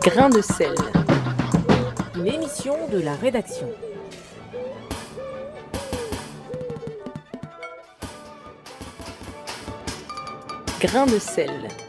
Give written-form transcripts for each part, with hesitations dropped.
Grain de sel. Une émission de la rédaction. Grain de sel.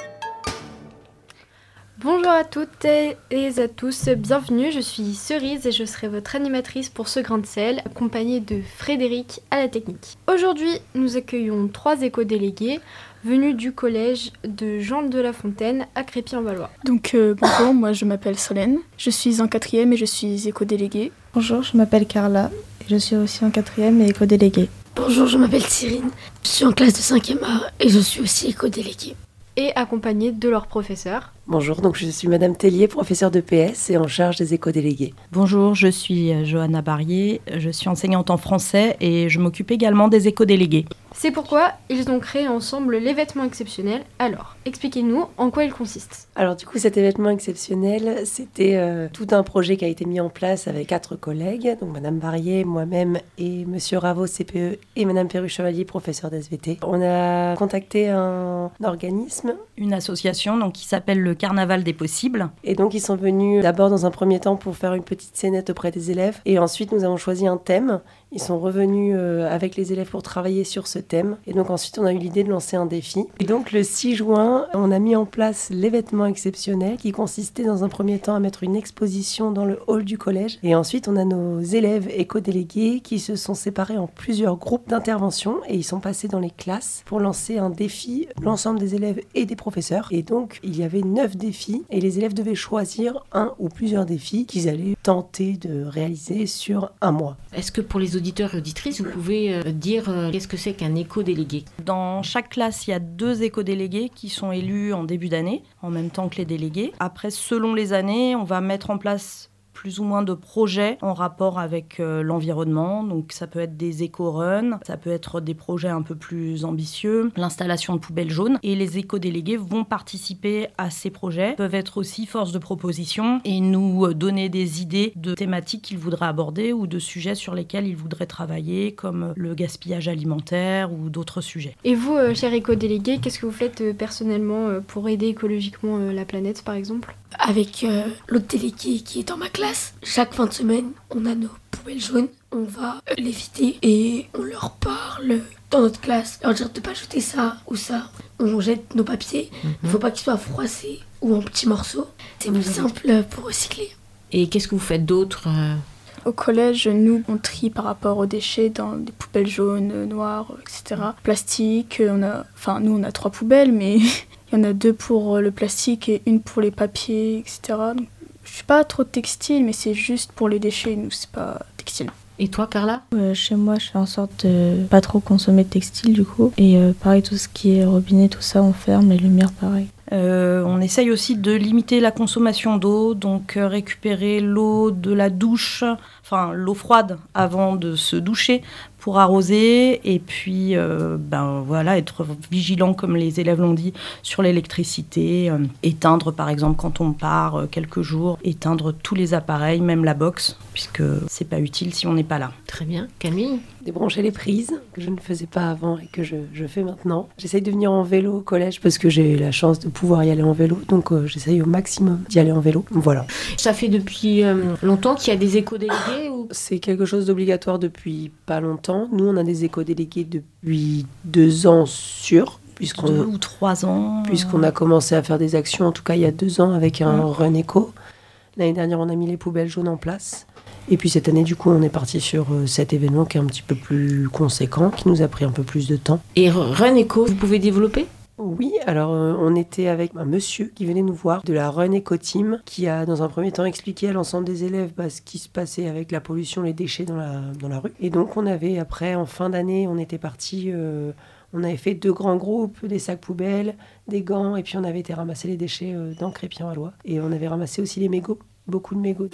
Bonjour à toutes et à tous, bienvenue, je suis Cerise et je serai votre animatrice pour ce grain de sel, accompagnée de Frédéric à la technique. Aujourd'hui, nous accueillons 3 éco-délégués venus du collège de Jean de La Fontaine à Crépy-en-Valois. Donc bonjour, moi je m'appelle Solène, je suis en 4e et je suis éco-déléguée. Bonjour, je m'appelle Carla et je suis aussi en 4e et éco-déléguée. Bonjour, je m'appelle Cyrine, je suis en classe de 5e A et je suis aussi éco-déléguée. Et accompagnés de leurs professeurs. Bonjour, donc je suis Madame Tellier, professeure de PS et en charge des éco-délégués. Bonjour, je suis Johanna Barrier, je suis enseignante en français et je m'occupe également des éco-délégués. C'est pourquoi ils ont créé ensemble l'événement exceptionnel. Alors, expliquez-nous en quoi il consiste. Alors du coup, cet événement exceptionnel, c'était tout un projet qui a été mis en place avec 4 collègues, donc Madame Barrier, moi-même et Monsieur Raveau, CPE, et Madame Perru-Chevalier, professeur d'SVT. On a contacté un organisme, une association donc, qui s'appelle le Carnaval des Possibles. Et donc ils sont venus d'abord dans un premier temps pour faire une petite scénette auprès des élèves, et ensuite nous avons choisi un thème. Ils sont revenus avec les élèves pour travailler sur ce thème. Et donc ensuite, on a eu l'idée de lancer un défi. Et donc le 6 juin, on a mis en place l'événement exceptionnel qui consistait dans un premier temps à mettre une exposition dans le hall du collège. Et ensuite, on a nos élèves éco-délégués qui se sont séparés en plusieurs groupes d'intervention et ils sont passés dans les classes pour lancer un défi, l'ensemble des élèves et des professeurs. Et donc, il y avait 9 défis et les élèves devaient choisir un ou plusieurs défis qu'ils allaient tenter de réaliser sur un mois. Est-ce que pour les auditeurs et auditrices, vous pouvez dire qu'est-ce que c'est qu'un éco-délégué ? Dans chaque classe, il y a 2 éco-délégués qui sont élus en début d'année, en même temps que les délégués. Après, selon les années, on va mettre en place plus ou moins de projets en rapport avec l'environnement. Donc ça peut être des éco-runs, ça peut être des projets un peu plus ambitieux, l'installation de poubelles jaunes. Et les éco-délégués vont participer à ces projets, peuvent être aussi force de proposition et nous donner des idées de thématiques qu'ils voudraient aborder ou de sujets sur lesquels ils voudraient travailler, comme le gaspillage alimentaire ou d'autres sujets. Et vous, chers éco-délégués, qu'est-ce que vous faites personnellement pour aider écologiquement la planète, par exemple ? Avec l'autre délégué qui est dans ma classe, chaque fin de semaine, on a nos poubelles jaunes, on va les vider et on leur parle dans notre classe, leur dire de pas jeter ça ou ça. On jette nos papiers, il faut pas qu'ils soient froissés ou en petits morceaux. C'est plus simple pour recycler. Et qu'est-ce que vous faites d'autre Au collège, nous, on trie par rapport aux déchets dans des poubelles jaunes, noires, etc. Plastique, nous on a 3 poubelles, mais il y en a 2 pour le plastique et 1 pour les papiers, etc. Donc, je suis pas trop textile, mais c'est juste pour les déchets, nous, c'est pas textile. Et toi, Carla ? Chez moi, je fais en sorte de pas trop consommer de textile, du coup. Et pareil, tout ce qui est robinet, tout ça, on ferme, les lumières, pareil. On essaye aussi de limiter la consommation d'eau, donc récupérer l'eau de la douche, enfin l'eau froide avant de se doucher pour arroser et puis être vigilant comme les élèves l'ont dit sur l'électricité, éteindre par exemple quand on part quelques jours, éteindre tous les appareils, même la box puisque c'est pas utile si on n'est pas là. Très bien, Camille ? Débrancher les prises, que je ne faisais pas avant et que je fais maintenant. J'essaye de venir en vélo au collège parce que j'ai la chance de pouvoir y aller en vélo, donc j'essaye au maximum d'y aller en vélo. Voilà. Ça fait depuis longtemps qu'il y a des éco-délégués ou... C'est quelque chose d'obligatoire depuis pas longtemps. Nous, on a des éco-délégués depuis 2 ans sûrs. 2 ou 3 ans. Puisqu'on a commencé à faire des actions, en tout cas il y a 2 ans, avec un Run Éco. L'année dernière, on a mis les poubelles jaunes en place. Et puis cette année, du coup, on est parti sur cet événement qui est un petit peu plus conséquent, qui nous a pris un peu plus de temps. Et Run Éco, vous pouvez développer ? Oui, alors on était avec un monsieur qui venait nous voir de la Run Eco Team, qui a dans un premier temps expliqué à l'ensemble des élèves ce qui se passait avec la pollution, les déchets dans la rue. Et donc on avait, après, en fin d'année, on était parti, on avait fait 2 grands groupes, des sacs poubelles, des gants, et puis on avait été ramasser les déchets dans Crépy-en-Valois. Et on avait ramassé aussi les mégots, beaucoup de mégots.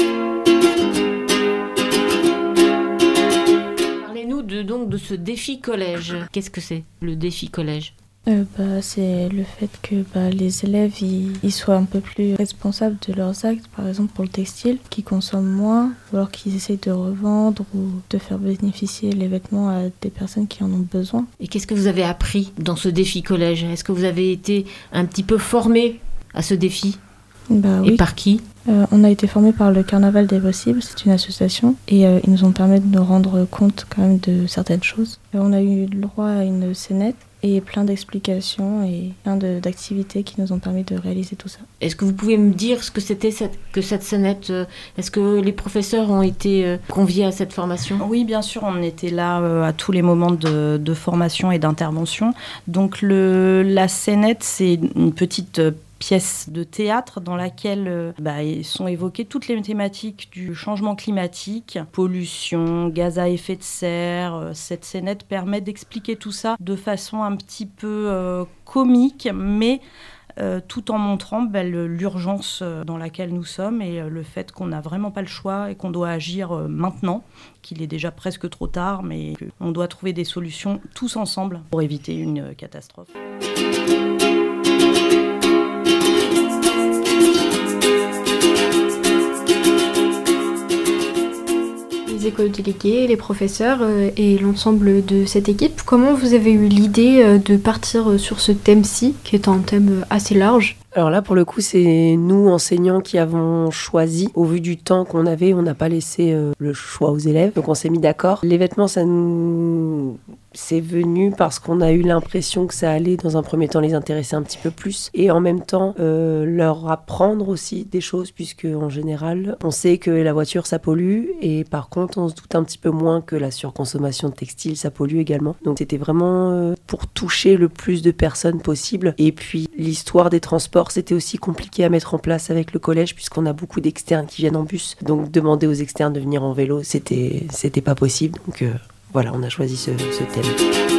Parlez-nous de ce défi collège. Qu'est-ce que c'est, le défi collège ? C'est le fait que les élèves ils soient un peu plus responsables de leurs actes, par exemple pour le textile, qu'ils consomment moins, ou alors qu'ils essayent de revendre ou de faire bénéficier les vêtements à des personnes qui en ont besoin. Et qu'est-ce que vous avez appris dans ce défi collège ? Est-ce que vous avez été un petit peu formé à ce défi ? Bah Et oui. par qui? On a été formés par le Carnaval des Possibles, c'est une association, et ils nous ont permis de nous rendre compte quand même de certaines choses. On a eu le droit à une scénette et plein d'explications et plein d'activités qui nous ont permis de réaliser tout ça. Est-ce que vous pouvez me dire ce que c'était que cette scénette? Est-ce que les professeurs ont été conviés à cette formation? Oui, bien sûr, on était là à tous les moments de formation et d'intervention. Donc la scénette, c'est une petite pièce de théâtre dans laquelle sont évoquées toutes les thématiques du changement climatique, pollution, gaz à effet de serre. Cette scénette permet d'expliquer tout ça de façon un petit peu comique, mais tout en montrant l'urgence dans laquelle nous sommes et le fait qu'on n'a vraiment pas le choix et qu'on doit agir maintenant, qu'il est déjà presque trop tard, mais qu'on doit trouver des solutions tous ensemble pour éviter une catastrophe. Les éco-délégués, les professeurs et l'ensemble de cette équipe, comment vous avez eu l'idée de partir sur ce thème-ci, qui est un thème assez large? Alors là, pour le coup, c'est nous, enseignants, qui avons choisi. Au vu du temps qu'on avait, on n'a pas laissé le choix aux élèves. Donc on s'est mis d'accord. Les vêtements, c'est venu parce qu'on a eu l'impression que ça allait, dans un premier temps, les intéresser un petit peu plus. Et en même temps, leur apprendre aussi des choses, puisque en général, on sait que la voiture, ça pollue. Et par contre, on se doute un petit peu moins que la surconsommation de textiles, ça pollue également. Donc c'était vraiment pour toucher le plus de personnes possible. Et puis, l'histoire des transports, c'était aussi compliqué à mettre en place avec le collège, puisqu'on a beaucoup d'externes qui viennent en bus. Donc demander aux externes de venir en vélo, c'était pas possible. Donc voilà, on a choisi ce thème.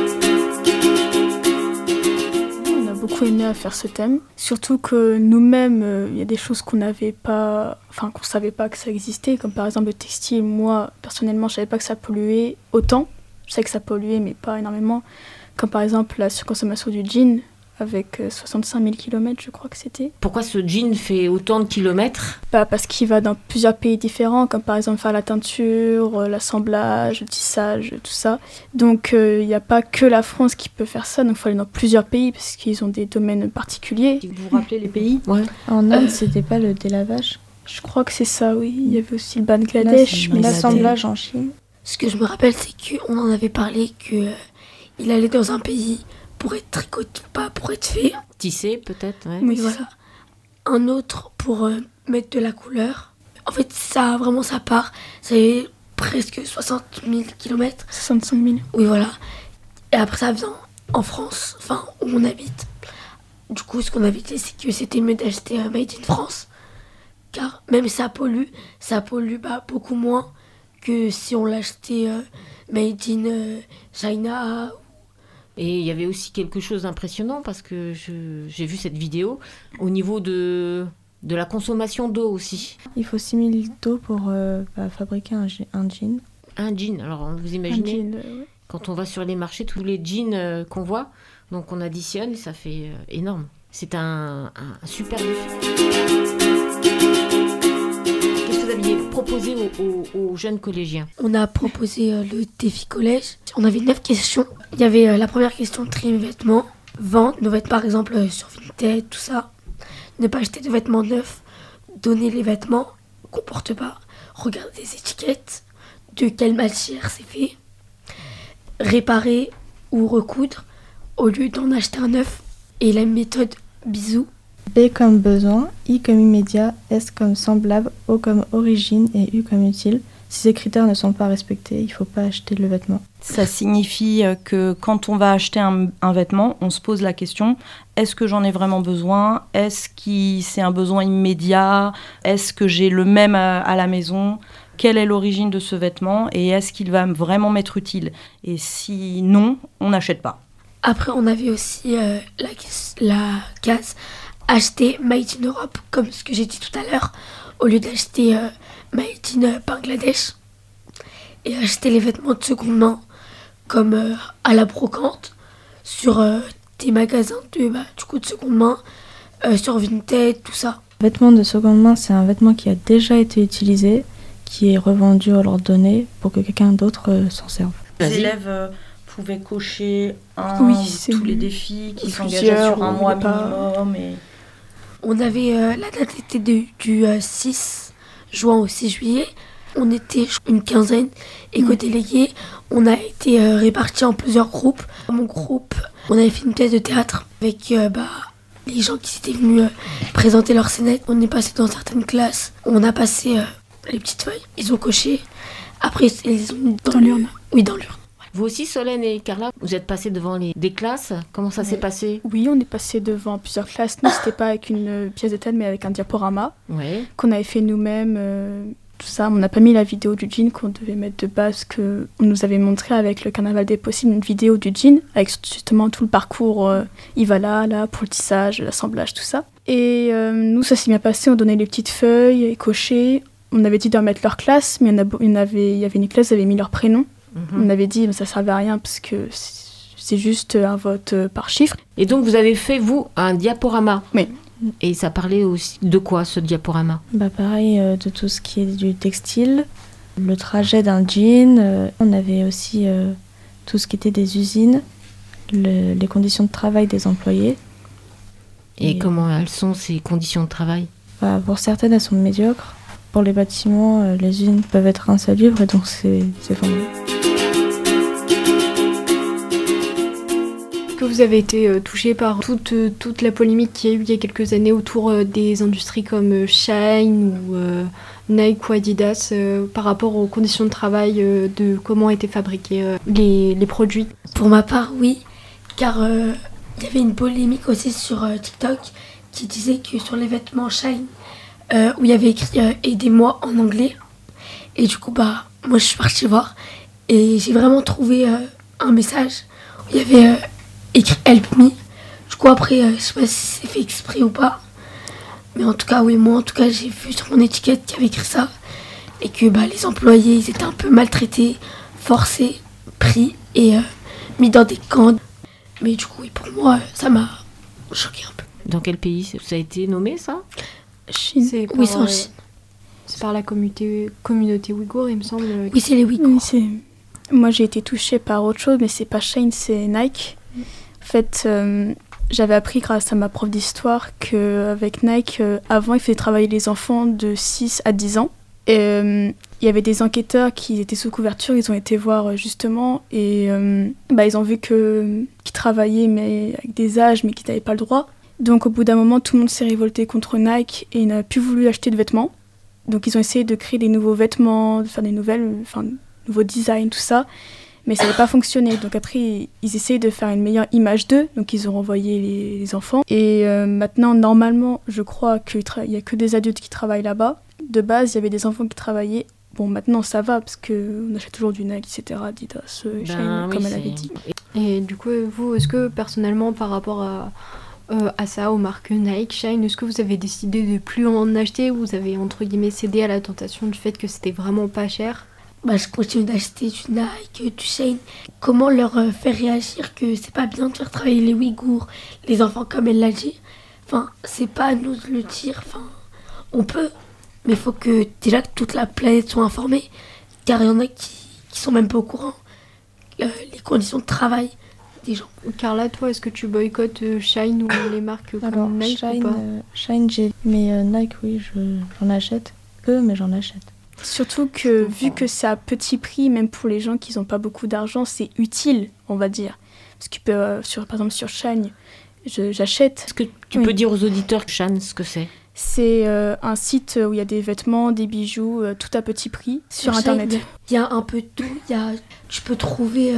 On a beaucoup aimé à faire ce thème, surtout que nous-mêmes, il y a des choses qu'on savait pas que ça existait, comme par exemple le textile. Moi, personnellement, je savais pas que ça polluait autant. Je sais que ça polluait, mais pas énormément. Comme par exemple la surconsommation du jean, avec 65 000 km, je crois que c'était. Pourquoi ce jean fait autant de kilomètres? Parce qu'il va dans plusieurs pays différents, comme par exemple faire la teinture, l'assemblage, le tissage, tout ça. Donc il n'y a pas que la France qui peut faire ça, donc il faut aller dans plusieurs pays, parce qu'ils ont des domaines particuliers. Vous vous rappelez les pays? Ouais. En Inde, c'était pas le délavage? Je crois que c'est ça, oui. Il y avait aussi le Bangladesh. Mais l'assemblage en Chine. Ce que je me rappelle, c'est qu'on en avait parlé, qu'il allait dans un pays pour être tricoté, pas pour être fait. Tissé, peut-être, ouais. Oui, Voilà. Un autre pour mettre de la couleur. En fait, ça a vraiment sa part. C'est presque 60 000 km. 65 000. Oui, voilà. Et après, ça vient en France, enfin, où on habite. Du coup, ce qu'on avait dit, c'est que c'était mieux d'acheter Made in France. Car même si ça pollue beaucoup moins que si on l'achetait Made in China. Et il y avait aussi quelque chose d'impressionnant parce que j'ai vu cette vidéo au niveau de la consommation d'eau aussi. Il faut 6 000 litres d'eau pour fabriquer un jean. Un jean, alors vous imaginez, Un jean, ouais. quand on va sur les marchés, tous les jeans qu'on voit, donc on additionne, ça fait énorme. C'est un super défi. Qu'est-ce que vous aviez proposé aux jeunes collégiens? On a proposé le défi collège. On avait 9 questions. Il y avait la première question, trier mes vêtements. Vendre nos vêtements, par exemple, sur Vinted, tout ça. Ne pas acheter de vêtements neufs. Donner les vêtements qu'on porte pas. Regarder les étiquettes. De quelle matière c'est fait. Réparer ou recoudre au lieu d'en acheter un neuf. Et la méthode bisous. B comme besoin, I comme immédiat, S comme semblable, O comme origine et U comme utile. Si ces critères ne sont pas respectés, il ne faut pas acheter le vêtement. Ça signifie que quand on va acheter un vêtement, on se pose la question, est-ce que j'en ai vraiment besoin? Est-ce que c'est un besoin immédiat? Est-ce que j'ai le même à la maison? Quelle est l'origine de ce vêtement? Et est-ce qu'il va vraiment m'être utile? Et si non, on n'achète pas. Après, on avait aussi la case acheter Made in Europe, comme ce que j'ai dit tout à l'heure, au lieu d'acheter Made in Bangladesh. Et acheter les vêtements de seconde main, comme à la brocante, sur des magasins de seconde main, sur Vinted, tout ça. Vêtement de seconde main, c'est un vêtement qui a déjà été utilisé, qui est revendu à leur donner pour que quelqu'un d'autre s'en serve. Les élèves pouvaient cocher tous les défis qui s'engageaient sur un mois minimum. On avait la date était du 6 juin au 6 juillet. On était une quinzaine éco-délégués. On a été répartis en plusieurs groupes. Dans mon groupe, on avait fait une pièce de théâtre avec les gens qui étaient venus présenter leur scénette. On est passé dans certaines classes. On a passé les petites feuilles. Ils ont coché. Après, ils les ont mis dans l'urne. Oui, dans l'urne. Vous aussi, Solène et Carla, vous êtes passés devant des classes. Comment ça s'est passé? Oui, on est passé devant plusieurs classes. Nous, c'était pas avec une pièce de théâtre, mais avec un diaporama qu'on avait fait nous-mêmes. Tout ça, on n'a pas mis la vidéo du jean qu'on devait mettre de base, que on nous avait montré avec le Carnaval des possibles, une vidéo du jean avec justement tout le parcours. Il va là, pour le tissage, l'assemblage, tout ça. Et nous, ça s'est bien passé. On donnait les petites feuilles et cochées. On avait dit de remettre leur classe, mais il y avait une classe qui avait mis leur prénom. On avait dit, mais ça servait à rien parce que c'est juste un vote par chiffre. Et donc, vous avez fait, vous, un diaporama? Oui. Et ça parlait aussi de quoi, ce diaporama? Pareil, de tout ce qui est du textile, le trajet d'un jean. On avait aussi tout ce qui était des usines, les conditions de travail des employés. Et comment elles sont, ces conditions de travail? Pour certaines, elles sont médiocres. Pour les bâtiments, les usines peuvent être insalubres, et donc c'est formidable. Que vous avez été touché par toute la polémique qu'il y a eu il y a quelques années autour des industries comme Shine ou Nike ou Adidas par rapport aux conditions de travail, de comment étaient fabriqués les produits? Pour ma part, oui, car il y avait une polémique aussi sur TikTok qui disait que sur les vêtements Shine, où il y avait écrit « Aidez-moi » en anglais. Et du coup, moi je suis partie voir et j'ai vraiment trouvé un message où il y avait écrit Help Me. Du coup, après, je sais pas si c'est fait exprès ou pas. Mais en tout cas, oui, moi, j'ai vu sur mon étiquette qu'il y avait écrit ça. Et que les employés, ils étaient un peu maltraités, forcés, pris et mis dans des camps. Mais du coup, oui, pour moi, ça m'a choqué un peu. Dans quel pays ça a été nommé, ça? Chine. C'est en Chine. C'est par la communauté ouïghour, il me semble. Oui, c'est les Ouïghours. Oui, moi, j'ai été touchée par autre chose, mais c'est pas Shine, c'est Nike. En fait, j'avais appris grâce à ma prof d'histoire qu'avec Nike, avant, il fallait travailler les enfants de 6 à 10 ans. Et il y avait des enquêteurs qui étaient sous couverture, ils ont été voir justement, et ils ont vu qu'ils travaillaient mais avec des âges, mais qu'ils n'avaient pas le droit. Donc au bout d'un moment, tout le monde s'est révolté contre Nike et n'a plus voulu acheter de vêtements. Donc ils ont essayé de créer des nouveaux vêtements, de faire des nouveaux designs, tout ça. Mais ça n'avait pas fonctionné. Donc après, ils essayaient de faire une meilleure image d'eux. Donc ils ont renvoyé les enfants. Et maintenant, normalement, je crois qu'il n'y a que des adultes qui travaillent là-bas. De base, il y avait des enfants qui travaillaient. Bon, maintenant, ça va, parce qu'on achète toujours du Nike, etc., Adidas, Shine, comme elle avait dit. Et du coup, vous, est-ce que personnellement, par rapport à ça, aux marques Nike, Shine, est-ce que vous avez décidé de plus en acheter, ou vous avez, entre guillemets, cédé à la tentation du fait que c'était vraiment pas cher? Je continue d'acheter du Nike, du Shine. Comment leur faire réagir que c'est pas bien de faire travailler les Ouïghours, les enfants comme elle l'a dit. Enfin, c'est pas à nous de le dire. Enfin, on peut, mais il faut que déjà que toute la planète soit informée, car il y en a qui sont même pas au courant les conditions de travail des gens. Carla, toi, est-ce que tu boycottes Shine ou les marques comme Nike Shine, ou pas? Shine, mais Nike, oui, j'en achète peu, mais j'en achète. Surtout que vu que c'est à petit prix, même pour les gens qui n'ont pas beaucoup d'argent, c'est utile, on va dire. Parce que par exemple sur Shine, j'achète. Est-ce que tu peux dire aux auditeurs Shine ce que c'est? C'est un site où il y a des vêtements, des bijoux, tout à petit prix sur Internet. Il y a un peu de tout. Tu peux trouver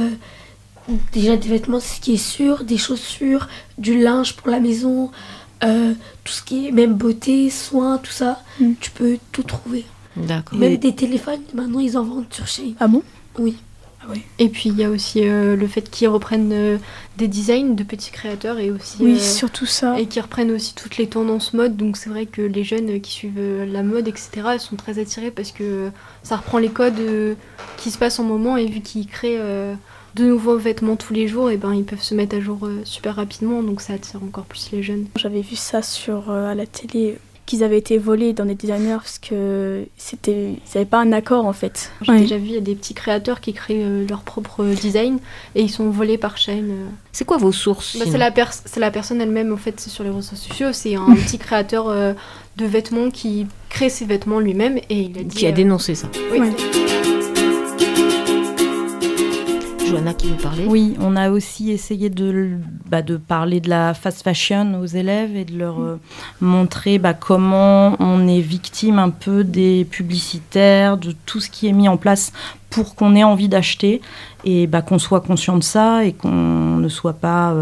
déjà des vêtements, ce qui est sûr, des chaussures, du linge pour la maison, tout ce qui est même beauté, soins, tout ça. Tu peux tout trouver. D'accord. Même des téléphones, maintenant ils en vendent sur Shine. Ah bon? Oui. Ah oui. Et puis il y a aussi le fait qu'ils reprennent des designs de petits créateurs et aussi oui, surtout ça. Et qu'ils reprennent aussi toutes les tendances mode. Donc c'est vrai que les jeunes qui suivent la mode, etc., elles sont très attirées parce que ça reprend les codes qui se passent en moment, et vu qu'ils créent de nouveaux vêtements tous les jours, et ils peuvent se mettre à jour super rapidement, donc ça attire encore plus les jeunes. J'avais vu ça à la télé. qu'ils avaient été volés dans des designers parce que ils n'avaient pas un accord en fait. J'ai déjà vu, il y a des petits créateurs qui créent leur propre design et ils sont volés par Shine. C'est quoi vos sources? C'est la personne elle-même, en fait, c'est sur les réseaux sociaux. C'est un petit créateur de vêtements qui crée ses vêtements lui-même et il a dit... Qui a dénoncé ça. Oui. Ouais. Johanna qui veut parler. Oui, on a aussi essayé de parler de la fast fashion aux élèves et de leur montrer comment on est victime un peu des publicitaires, de tout ce qui est mis en place pour qu'on ait envie d'acheter et qu'on soit conscient de ça et qu'on ne soit pas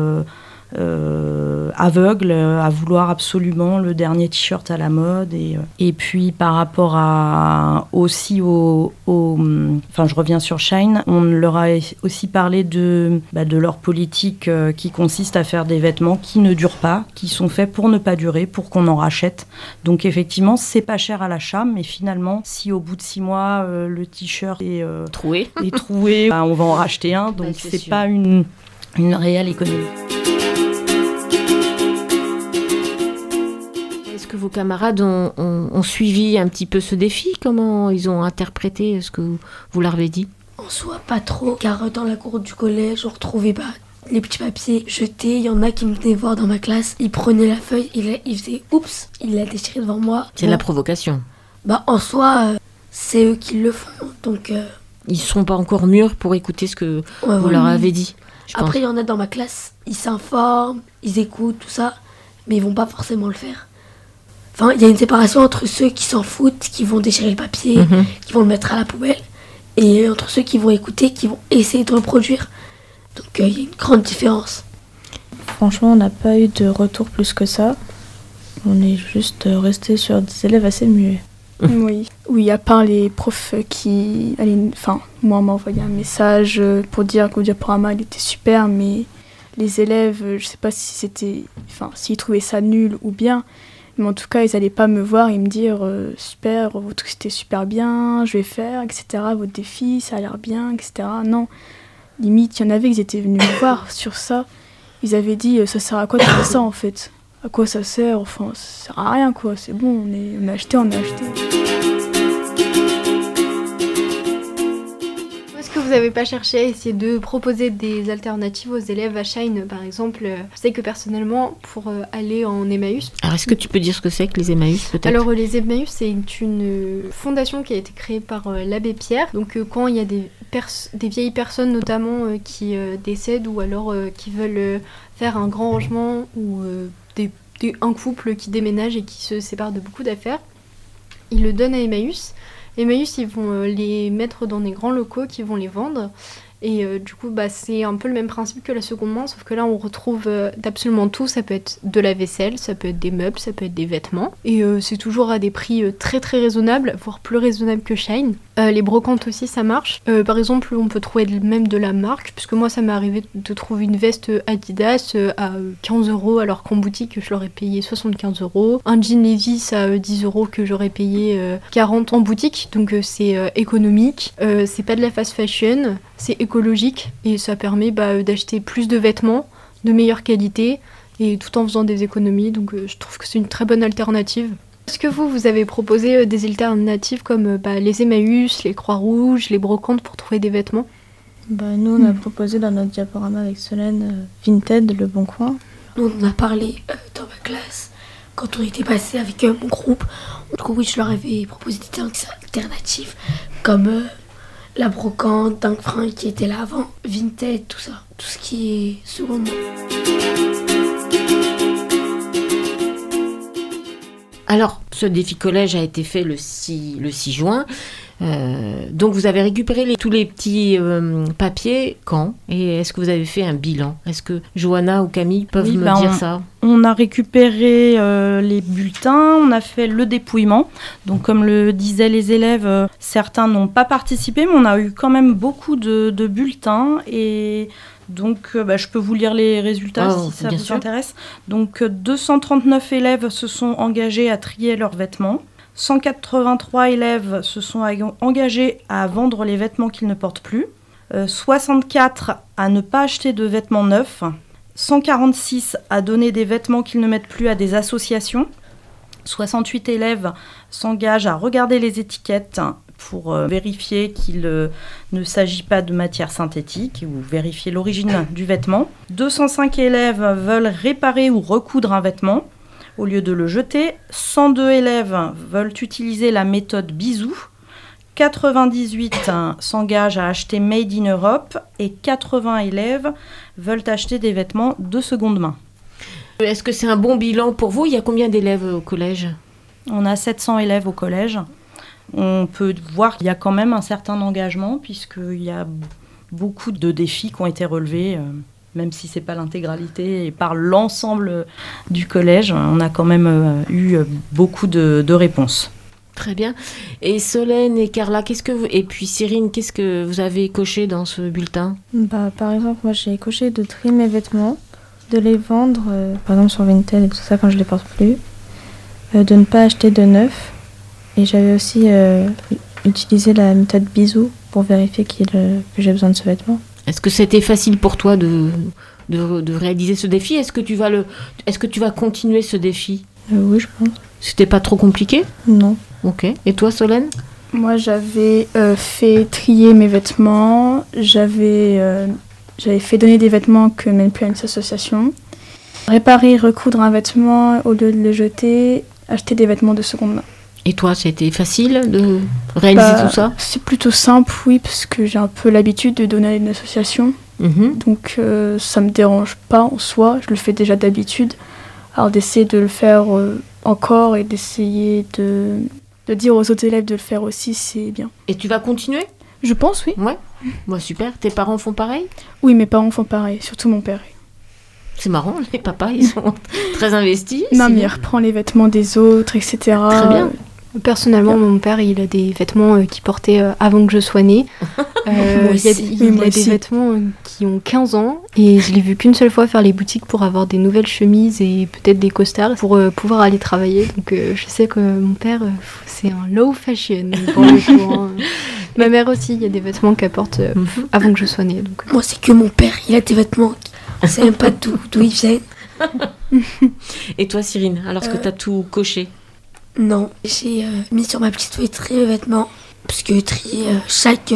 aveugle à vouloir absolument le dernier t-shirt à la mode. Et puis par rapport aussi je reviens sur Shine, on leur a aussi parlé de leur politique qui consiste à faire des vêtements qui ne durent pas, qui sont faits pour ne pas durer, pour qu'on en rachète. Donc effectivement, c'est pas cher à l'achat, mais finalement, si au bout de 6 mois, le t-shirt est troué, on va en racheter un. Donc c'est sûr. pas une réelle économie. Est-ce que vos camarades ont suivi un petit peu ce défi? Comment ils ont interprété ce que vous leur avez dit? En soi, pas trop, car dans la cour du collège, on retrouvait les petits papiers jetés. Il y en a qui me venaient voir dans ma classe. Ils prenaient la feuille, ils faisaient « oups », ils la déchiraient devant moi. C'est de la provocation. En soi, c'est eux qui le font, donc... Ils ne sont pas encore mûrs pour écouter ce que vous leur avez dit. Après, il y en a dans ma classe, ils s'informent, ils écoutent, tout ça, mais ils vont pas forcément le faire. Enfin, il y a une séparation entre ceux qui s'en foutent, qui vont déchirer le papier, qui vont le mettre à la poubelle, et entre ceux qui vont écouter, qui vont essayer de reproduire. Donc il y a une grande différence. Franchement, on n'a pas eu de retour plus que ça. On est juste resté sur des élèves assez muets. Oui, à part les profs qui... moi, on m'a envoyé un message pour dire que le diaporama, il était super, mais les élèves, je sais pas si c'était... s'ils trouvaient ça nul ou bien... Mais en tout cas, ils n'allaient pas me voir et me dire « Super, votre truc c'était super bien, je vais faire, etc. Votre défi, ça a l'air bien, etc. » Non, limite, il y en avait qui étaient venus me voir sur ça. Ils avaient dit « Ça sert à quoi de faire ça en fait ? À quoi ça sert ? Enfin, ça sert à rien quoi, c'est bon, on a acheté, on a acheté. » Est-ce que vous n'avez pas cherché à essayer de proposer des alternatives aux élèves à Shine, par exemple? Je sais que personnellement, pour aller en Emmaüs... Alors, est-ce que tu peux dire ce que c'est que les Emmaüs, peut-être? Alors, les Emmaüs, c'est une fondation qui a été créée par l'abbé Pierre. Donc, quand il y a des vieilles personnes, notamment, qui décèdent ou alors qui veulent faire un grand rangement ou un couple qui déménage et qui se sépare de beaucoup d'affaires, ils le donnent à Emmaüs. Emmaüs, ils vont les mettre dans des grands locaux qui vont les vendre. Et du coup, c'est un peu le même principe que la seconde main, sauf que là, on retrouve d'absolument tout. Ça peut être de la vaisselle, ça peut être des meubles, ça peut être des vêtements. Et c'est toujours à des prix très très raisonnables, voire plus raisonnables que Shine. Les brocantes aussi, ça marche. Par exemple, on peut trouver même de la marque, puisque moi, ça m'est arrivé de trouver une veste Adidas à 15 €, alors qu'en boutique, je l'aurais payé 75 €. Un jean Levi's à 10 € que j'aurais payé 40 en boutique, donc c'est économique. C'est pas de la fast fashion, c'est écologique et ça permet d'acheter plus de vêtements de meilleure qualité et tout en faisant des économies, donc je trouve que c'est une très bonne alternative. Est-ce que vous avez proposé des alternatives comme les Emmaüs, les Croix-Rouges, les brocantes pour trouver des vêtements? Nous, on a proposé dans notre diaporama avec Solène Vinted, Le Bon Coin. Nous, on en a parlé dans ma classe quand on était passé avec mon groupe. Du coup, oui, je leur avais proposé des alternatives comme la brocante, Dingue Fringue qui était là avant, Vinted, tout ça. Tout ce qui est seconde main. Alors, ce défi collège a été fait le 6 juin. Donc, vous avez récupéré tous les petits papiers quand? Et est-ce que vous avez fait un bilan? Est-ce que Johanna ou Camille peuvent me dire ça? On a récupéré les bulletins, on a fait le dépouillement. Donc, comme le disaient les élèves, certains n'ont pas participé, mais on a eu quand même beaucoup de bulletins. Et donc, je peux vous lire les résultats si ça vous intéresse. Donc, 239 élèves se sont engagés à trier leurs vêtements. 183 élèves se sont engagés à vendre les vêtements qu'ils ne portent plus. 64 à ne pas acheter de vêtements neufs. 146 à donner des vêtements qu'ils ne mettent plus à des associations. 68 élèves s'engagent à regarder les étiquettes pour vérifier qu'il ne s'agit pas de matière synthétique ou vérifier l'origine du vêtement. 205 élèves veulent réparer ou recoudre un vêtement au lieu de le jeter. 102 élèves veulent utiliser la méthode bisou. 98 s'engagent à acheter Made in Europe et 80 élèves veulent acheter des vêtements de seconde main. Est-ce que c'est un bon bilan pour vous ? Il y a combien d'élèves au collège ? On a 700 élèves au collège. On peut voir qu'il y a quand même un certain engagement puisqu'il y a beaucoup de défis qui ont été relevés, même si ce n'est pas l'intégralité, et par l'ensemble du collège, on a quand même eu beaucoup de réponses. Très bien. Et Solène et Carla, et puis Cyrine, qu'est-ce que vous avez coché dans ce bulletin ? Par exemple, moi j'ai coché de trier mes vêtements, de les vendre, par exemple sur Vinted et tout ça quand je les porte plus, de ne pas acheter de neuf. Et j'avais aussi utilisé la méthode bisou pour vérifier que j'ai besoin de ce vêtement. Est-ce que c'était facile pour toi de réaliser ce défi ? Est-ce que tu vas continuer ce défi ? Oui, je pense. C'était pas trop compliqué ? Non. Ok. Et toi, Solène ? Moi, j'avais fait trier mes vêtements. J'avais fait donner des vêtements que mène plus à une association. Réparer, recoudre un vêtement au lieu de le jeter. Acheter des vêtements de seconde main. Et toi, c'était facile de réaliser tout ça ? C'est plutôt simple, oui, parce que j'ai un peu l'habitude de donner à une association. Donc, ça me dérange pas en soi. Je le fais déjà d'habitude. Alors, d'essayer de le faire encore et d'essayer de dire aux autres élèves de le faire aussi, c'est bien. Et tu vas continuer ? Je pense, oui. Ouais. Bah, super. Tes parents font pareil ? Oui, mes parents font pareil, surtout mon père. C'est marrant, les papas, ils sont très investis. Non, mais il reprend les vêtements des autres, etc. Très bien. Personnellement, mon père, il a des vêtements qu'il portait avant que je sois née. Il a des vêtements qui ont 15 ans et je l'ai vu qu'une seule fois faire les boutiques pour avoir des nouvelles chemises et peut-être des costards pour pouvoir aller travailler. Donc je sais que mon père, c'est un low fashion pour le coup. Hein. Ma mère aussi, il y a des vêtements qu'elle porte avant que je sois née. Donc, Moi, c'est que mon père, il a des vêtements, on sait même pas d'où ils viennent. Et toi, Cyrine, alors que tu as tout coché ? Non, j'ai mis sur ma petite feuille trier mes vêtements, parce que trier chaque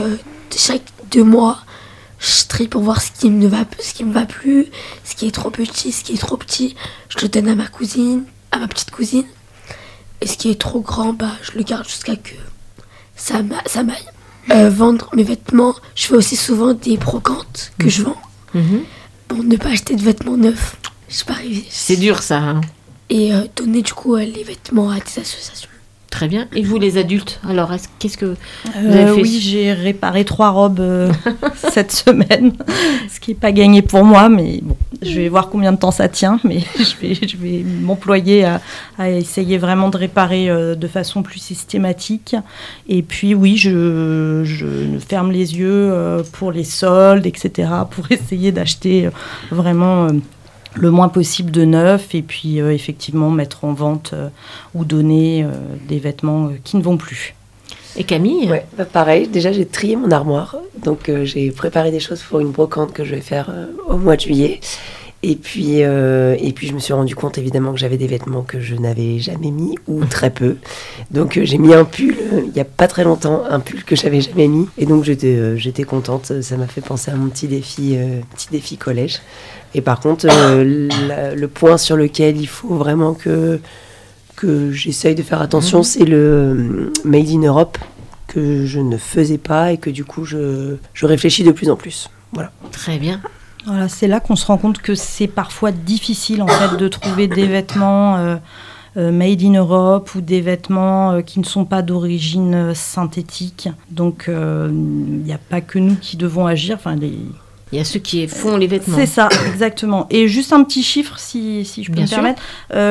2 mois, je trie pour voir ce qui me va plus, ce qui est trop petit, ce qui est trop petit, je le donne à ma petite cousine, et ce qui est trop grand, je le garde jusqu'à que ça m'aille. Vendre mes vêtements, je fais aussi souvent des brocantes que je vends, pour ne pas acheter de vêtements neufs. Je suis pas arrivée. C'est dur ça, hein. Et donner du coup les vêtements à des associations. Très bien. Et vous les adultes, alors qu'est-ce que vous avez fait ? Oui, j'ai réparé 3 robes cette semaine, ce qui n'est pas gagné pour moi, mais bon, je vais voir combien de temps ça tient, mais je vais m'employer à essayer vraiment de réparer de façon plus systématique. Et puis oui, je ferme les yeux pour les soldes, etc., pour essayer d'acheter vraiment... le moins possible de neuf et puis effectivement mettre en vente ou donner des vêtements qui ne vont plus. Et Camille ? Ouais, pareil, déjà j'ai trié mon armoire, donc j'ai préparé des choses pour une brocante que je vais faire au mois de juillet. Et puis je me suis rendu compte évidemment que j'avais des vêtements que je n'avais jamais mis ou très peu. Donc j'ai mis un pull, il n'y a pas très longtemps, un pull que j'avais jamais mis. Et donc j'étais contente, ça m'a fait penser à mon petit défi collège. Et par contre, le point sur lequel il faut vraiment que j'essaye de faire attention, c'est le Made in Europe, que je ne faisais pas et que du coup je réfléchis de plus en plus. Voilà. Très bien. Voilà, c'est là qu'on se rend compte que c'est parfois difficile en fait de trouver des vêtements made in Europe ou des vêtements qui ne sont pas d'origine synthétique. Donc il n'y a pas que nous qui devons agir. Enfin, il y a ceux qui font les vêtements. C'est ça, exactement. Et juste un petit chiffre, si je peux me permettre.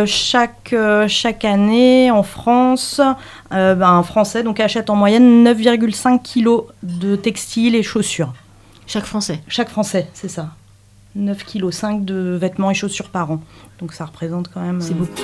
Chaque année, en France, un Français achète en moyenne 9,5 kilos de textiles et chaussures. Chaque Français, c'est ça. 9,5 kg de vêtements et chaussures par an. Donc ça représente quand même... C'est beaucoup.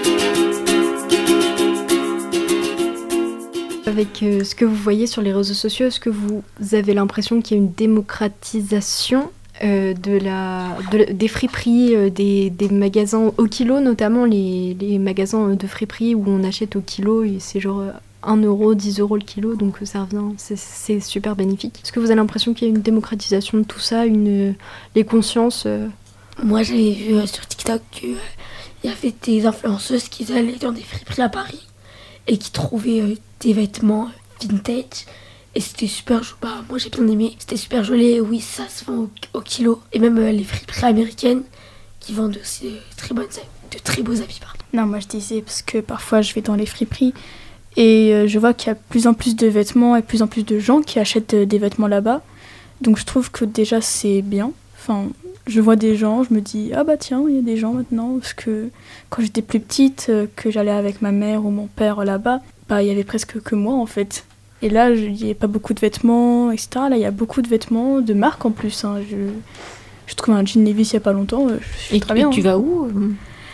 Avec ce que vous voyez sur les réseaux sociaux, est-ce que vous avez l'impression qu'il y a une démocratisation des friperies, des magasins au kilo, notamment les magasins de friperie où on achète au kilo et c'est genre 1 euro, 10 euros le kilo, donc ça revient, c'est super bénéfique. Est-ce que vous avez l'impression qu'il y a une démocratisation de tout ça, les consciences Moi j'avais vu sur TikTok qu'il y avait des influenceuses qui allaient dans des friperies à Paris et qui trouvaient des vêtements vintage. Et c'était super joli. Moi j'ai bien aimé. C'était super joli. Oui, ça se vend au kilo. Et même les friperies américaines qui vendent aussi de très beaux habits. Non, moi je disais parce que parfois je vais dans les friperies et je vois qu'il y a de plus en plus de vêtements et de plus en plus de gens qui achètent des vêtements là-bas. Donc je trouve que déjà c'est bien. Enfin, je vois des gens, je me dis ah bah tiens, il y a des gens maintenant. Parce que quand j'étais plus petite, que j'allais avec ma mère ou mon père là-bas, il y avait presque que moi en fait. Et là, il n'y a pas beaucoup de vêtements, etc. Là, il y a beaucoup de vêtements, de marque en plus. Hein. Je trouve un jean Levi's il n'y a pas longtemps. Je suis très bien. Et tu vas où, Solène ?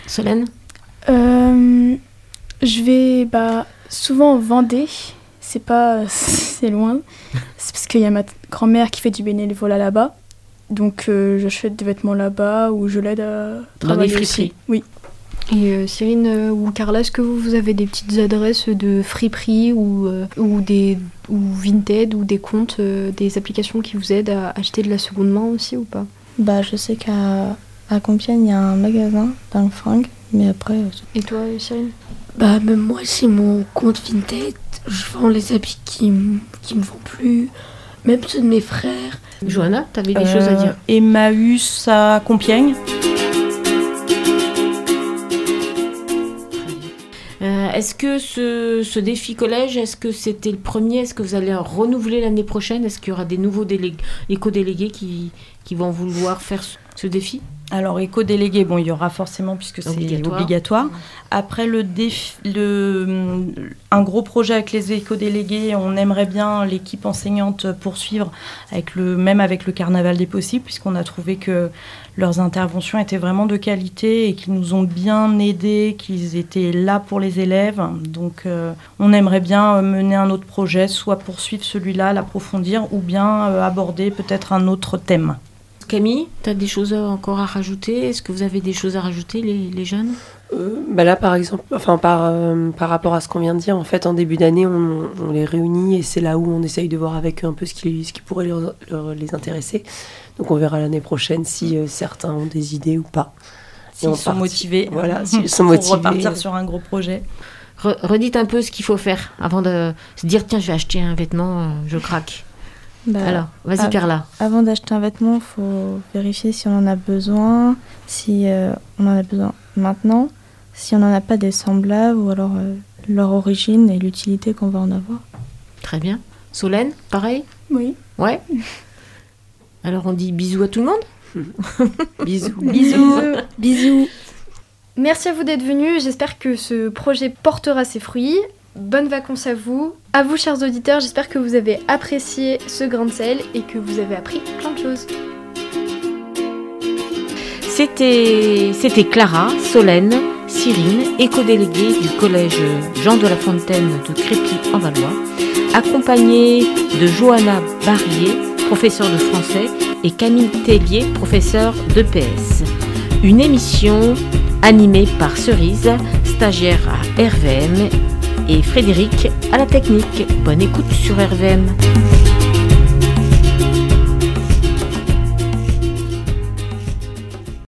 Je vais souvent en Vendée. C'est loin. C'est parce qu'il y a ma grand-mère qui fait du bénévolat là-bas. Donc, j'achète des vêtements là-bas ou je l'aide à travailler. Dans les friperies. Oui. Et Cyrine ou Carla, est-ce que vous avez des petites adresses de friperies ou Vinted ou des comptes, des applications qui vous aident à acheter de la seconde main aussi ou pas ? Je sais qu'à Compiègne, il y a un magasin dans le fringue, mais après... Et toi, Cyrine ? Même moi, j'ai mon compte Vinted. Je vends les habits qui me vont plus, même ceux de mes frères. Johanna, t'avais des choses à dire ? Emmaüs à Compiègne. Est-ce que ce défi collège, est-ce que c'était le premier ? Est-ce que vous allez renouveler l'année prochaine ? Est-ce qu'il y aura des nouveaux éco-délégués qui vont vouloir faire ce défi ? Alors, éco-délégués, il y aura forcément, puisque c'est obligatoire. Après, un gros projet avec les éco-délégués, on aimerait bien l'équipe enseignante poursuivre même avec le Carnaval des possibles, puisqu'on a trouvé que leurs interventions étaient vraiment de qualité et qu'ils nous ont bien aidés, qu'ils étaient là pour les élèves. Donc, on aimerait bien mener un autre projet, soit poursuivre celui-là, l'approfondir, ou bien aborder peut-être un autre thème. Camille, tu as des choses encore à rajouter ? Est-ce que vous avez des choses à rajouter, les jeunes ? Là, par exemple, par rapport à ce qu'on vient de dire, en fait, en début d'année, on les réunit et c'est là où on essaye de voir avec eux un peu ce qui pourrait les intéresser. Donc, on verra l'année prochaine si certains ont des idées ou pas. S'ils sont motivés. Voilà, s'ils sont motivés. Pour repartir sur un gros projet. Redites un peu ce qu'il faut faire avant de se dire tiens, je vais acheter un vêtement, je craque. Alors, vas-y Carla. Avant d'acheter un vêtement, il faut vérifier si on en a besoin, si on en a besoin maintenant, si on n'en a pas des semblables ou alors leur origine et l'utilité qu'on va en avoir. Très bien. Solène, pareil ? Oui. Ouais. Alors on dit bisous à tout le monde ? Bisous. Bisous. Merci à vous d'être venus. J'espère que ce projet portera ses fruits. Bonnes vacances à vous. À vous, chers auditeurs, j'espère que vous avez apprécié ce grain de sel et que vous avez appris plein de choses. C'était Clara, Solène, Cyrine, éco-déléguée du collège Jean de La Fontaine de Crépy en Valois, accompagnée de Johanna Barrier, professeure de français, et Camille Tellier, professeure d'EPS. Une émission animée par Cerise, stagiaire à RVM, et Frédéric à la technique. Bonne écoute sur RVM.